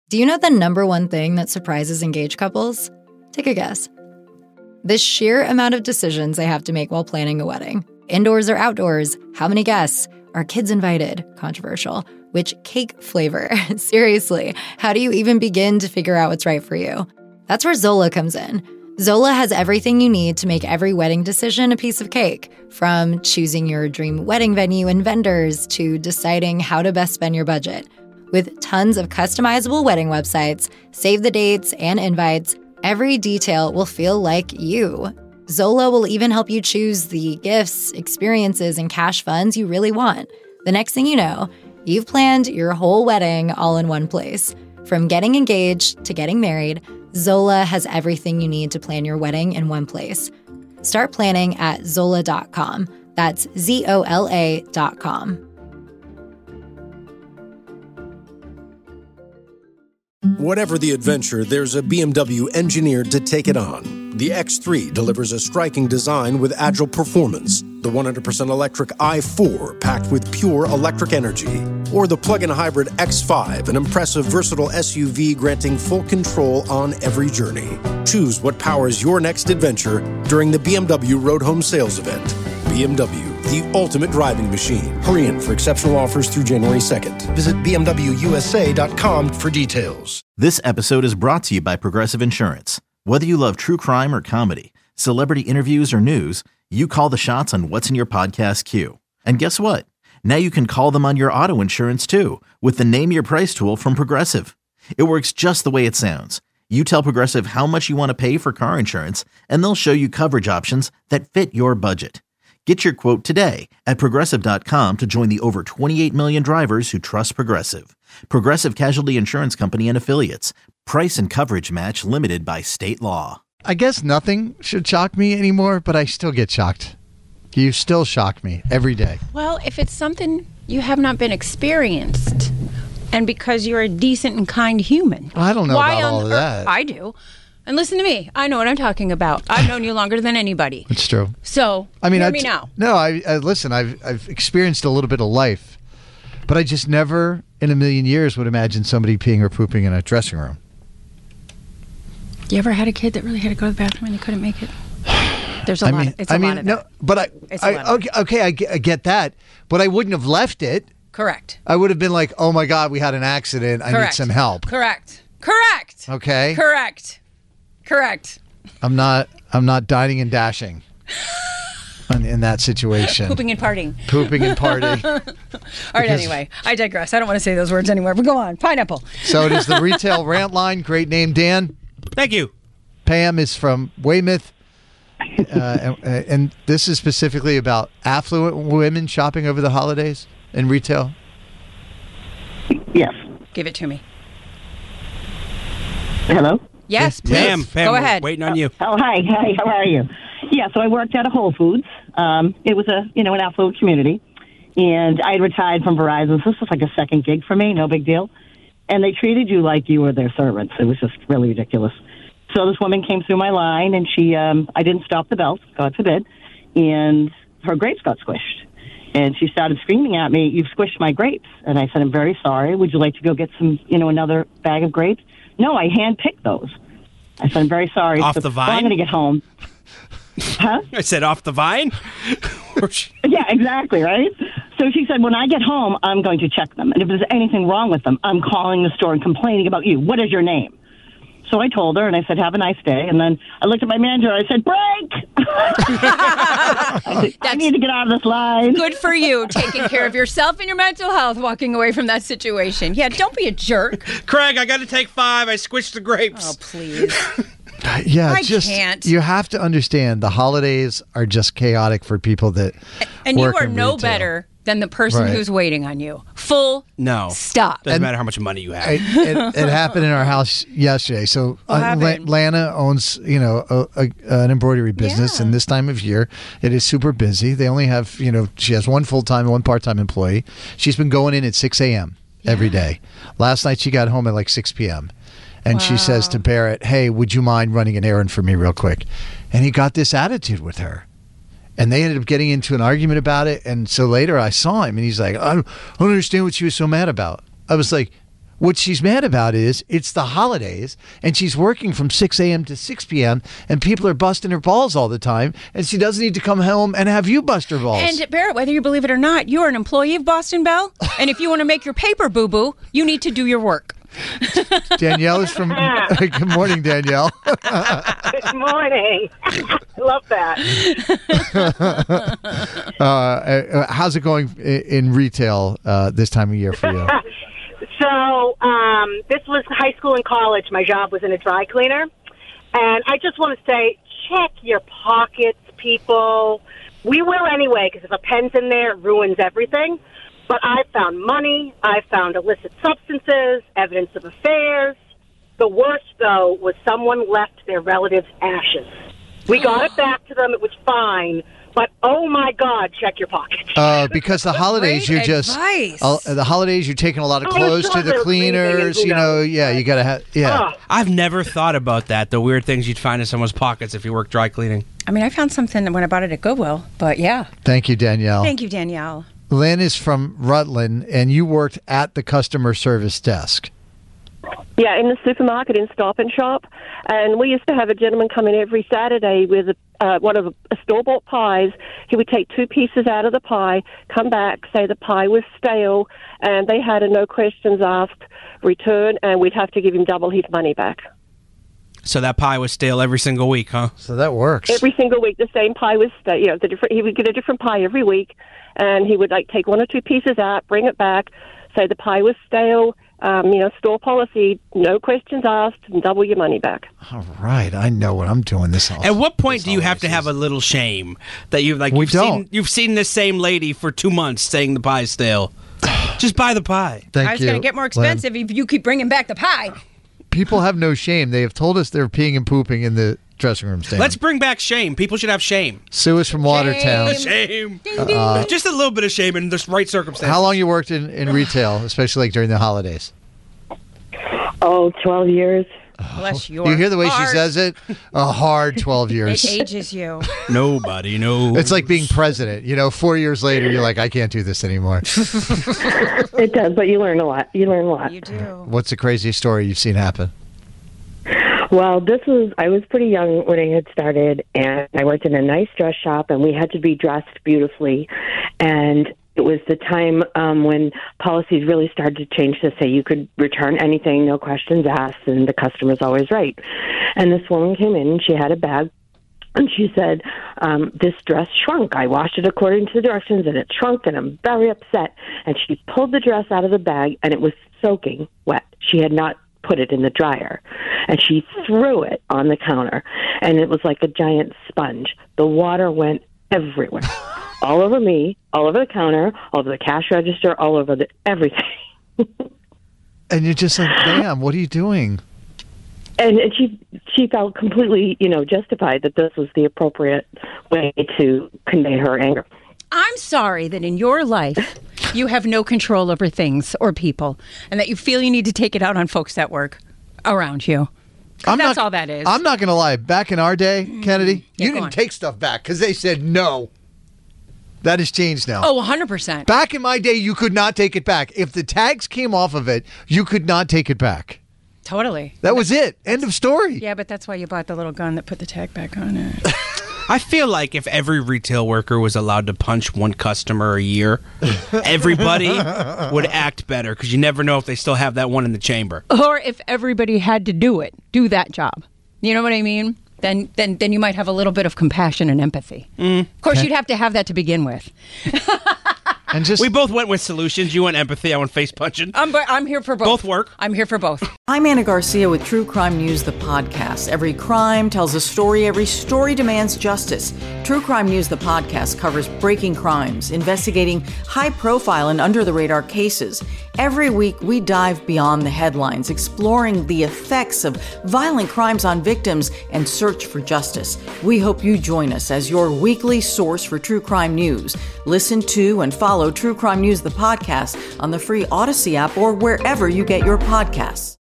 Do you know the number one thing that surprises engaged couples? Take a guess. The sheer amount of decisions they have to make while planning a wedding. Indoors or outdoors? How many guests? Are kids invited? Controversial. Which cake flavor? Seriously, how do you even begin to figure out what's right for you? That's where Zola comes in. Zola has everything you need to make every wedding decision a piece of cake, from choosing your dream wedding venue and vendors to deciding how to best spend your budget. With tons of customizable wedding websites, save the dates, and invites, every detail will feel like you. Zola will even help you choose the gifts, experiences, and cash funds you really want. The next thing you know, you've planned your whole wedding all in one place. From getting engaged to getting married, Zola has everything you need to plan your wedding in one place. Start planning at Zola.com. That's ZOLA.com. Whatever the adventure, there's a BMW engineered to take it on. The X3 delivers a striking design with agile performance. The 100% electric i4 packed with pure electric energy. Or the plug-in hybrid X5, an impressive, versatile SUV granting full control on every journey. Choose what powers your next adventure during the BMW Road Home Sales Event. BMW, the ultimate driving machine. Hurry in for exceptional offers through January 2nd. Visit BMWUSA.com for details. This episode is brought to you by Progressive Insurance. Whether you love true crime or comedy, celebrity interviews or news, you call the shots on what's in your podcast queue. And guess what? Now you can call them on your auto insurance too with the Name Your Price tool from Progressive. It works just the way it sounds. You tell Progressive how much you want to pay for car insurance, and they'll show you coverage options that fit your budget. Get your quote today at Progressive.com to join the over 28 million drivers who trust Progressive. Progressive Casualty Insurance Company and Affiliates. Price and coverage match limited by state law. I guess nothing should shock me anymore, but I still get shocked. You still shock me every day. Well, if it's something you have not been experienced, and because you're a decent and kind human. I don't know about all of that. I do. And listen to me. I know what I'm talking about. I've known you longer than anybody. It's true. So, hear me now. No, I listen, I've experienced a little bit of life, but I just never in a million years would imagine somebody peeing or pooping in a dressing room. You ever had a kid that really had to go to the bathroom and they couldn't make it? There's a lot of that. No, but I get that, but I wouldn't have left it. Correct. I would have been like, oh my God, we had an accident. I need some help. Correct. Okay. Correct. I'm not dining and dashing in that situation. Pooping and partying. All right, anyway, I digress. I don't want to say those words anymore, but go on. Pineapple. So it is the retail rant line. Great name, Dan. Thank you. Pam is from Weymouth. And this is specifically about affluent women shopping over the holidays in retail? Yes. Give it to me. Hello? Yes, please. Pam, go ahead. Waiting on you. Hi, how are you? Yeah, so I worked at a Whole Foods. It was an affluent community. And I had retired from Verizon, so this was like a second gig for me, no big deal. And they treated you like you were their servants. It was just really ridiculous. So this woman came through my line, and I didn't stop the belt, God forbid, and her grapes got squished. And she started screaming at me, "You've squished my grapes." And I said, "I'm very sorry. Would you like to go get some, another bag of grapes?" "No, I hand-picked those." I said, "I'm very sorry." Off the vine? Well, I'm going to get home. Huh? I said, off the vine? Yeah, exactly, right? So she said, "When I get home, I'm going to check them. And if there's anything wrong with them, I'm calling the store and complaining about you. What is your name?" So I told her, and I said, "Have a nice day." And then I looked at my manager, and I said, "Break!" I need to get out of this line. Good for you, taking care of yourself and your mental health, walking away from that situation. Yeah, don't be a jerk. Craig, I got to take 5. I squished the grapes. Oh, please. Yeah, I can't. You have to understand the holidays are just chaotic for people that and work you are in no retail. better than the person who's waiting on you. Full stop. Doesn't matter how much money you have. It happened in our house yesterday. So Lana owns, an embroidery business, and this time of year it is super busy. They only have, she has one full-time and one part-time employee. She's been going in at 6 a.m. every day. Last night she got home at like 6 p.m. And she says to Barrett, "Hey, would you mind running an errand for me real quick?" And he got this attitude with her. And they ended up getting into an argument about it. And so later I saw him, and he's like, I don't understand what she was so mad about. I was like, What she's mad about is it's the holidays, and she's working from 6 a.m. to 6 p.m., and people are busting her balls all the time, and she doesn't need to come home and have you bust her balls. And Barrett, whether you believe it or not, you're an employee of Boston Bell, and if you want to make your paper boo-boo, you need to do your work. Danielle is from... Good morning, Danielle. Good morning. Love that. How's it going in retail this time of year for you? So this was high school and college. My job was in a dry cleaner. And I just want to say, check your pockets, people. We will anyway, because if a pen's in there, it ruins everything. But I found money. I found illicit substances, evidence of affairs. The worst, though, was someone left their relatives' ashes. We got it back to them. It was fine. But, oh, my God, check your pockets. Because the holidays, you're just... the holidays, you're taking a lot of clothes to the cleaners. You know, you got to have... Yeah. I've never thought about that, the weird things you'd find in someone's pockets if you work dry cleaning. I mean, I found something when I bought it at Goodwill, but yeah. Thank you, Danielle. Thank you, Danielle. Lynn is from Rutland, and you worked at the customer service desk. Yeah, in the supermarket in Stop and Shop. And we used to have a gentleman come in every Saturday with one of a store-bought pies. He would take 2 pieces out of the pie, come back, say the pie was stale, and they had a no questions asked return, and we'd have to give him double his money back. So that pie was stale every single week, huh? So that works. Every single week, the same pie was stale. You know, he would get a different pie every week, and he would take 1 or 2 pieces out, bring it back, say the pie was stale. Store policy, no questions asked, and double your money back. All right, I know what I'm doing this all. At what point do you have to have a little shame that you've seen this same lady for 2 months saying the pie's stale? Just buy the pie. Thank you. It's going to get more expensive if you keep bringing back the pie. People have no shame. They have told us they're peeing and pooping in the dressing room stand. Let's bring back shame. People should have shame. Sue is from Watertown. Shame. Just a little bit of shame in the right circumstances. How long you worked in retail, especially during the holidays? 12 years. Bless your You hear the way heart. she says it? A hard 12 years. It ages you. Nobody knows. It's like being president. 4 years later, you're like, I can't do this anymore. It does, but you learn a lot. You do. What's the craziest story you've seen happen? Well, I was pretty young when I had started, and I worked in a nice dress shop, and we had to be dressed beautifully. And it was the time when policies really started to change to say you could return anything, no questions asked, and the customer's always right. And this woman came in, and she had a bag, and she said, this dress shrunk. I washed it according to the directions, and it shrunk, and I'm very upset. And she pulled the dress out of the bag, and it was soaking wet. She had not put it in the dryer, and she threw it on the counter, and it was like a giant sponge. The water went everywhere. All over me, all over the counter, all over the cash register, all over everything. And you're just like, damn, what are you doing? And she felt completely, justified that this was the appropriate way to convey her anger. I'm sorry that in your life you have no control over things or people, and that you feel you need to take it out on folks that work around you. That's all that is. I'm not going to lie. Back in our day, Kennedy, you didn't on. take stuff back because they said no. That has changed now. Oh, 100%. Back in my day, you could not take it back. If the tags came off of it, you could not take it back. Totally. That was it. End of story. Yeah, but that's why you bought the little gun that put the tag back on it. I feel like if every retail worker was allowed to punch one customer a year, everybody would act better because you never know if they still have that one in the chamber. Or if everybody had to do that job. You know what I mean? Then you might have a little bit of compassion and empathy. Of course, you'd have to have that to begin with. And just we both went with solutions. You went empathy. I went face punching. I'm here for both. Both work. I'm here for both. I'm Anna Garcia with True Crime News, the podcast. Every crime tells a story. Every story demands justice. True Crime News, the podcast, covers breaking crimes, investigating high-profile and under-the-radar cases. Every week, we dive beyond the headlines, exploring the effects of violent crimes on victims and search for justice. We hope you join us as your weekly source for true crime news. Listen to and follow True Crime News, the podcast, on the free Odyssey app or wherever you get your podcasts.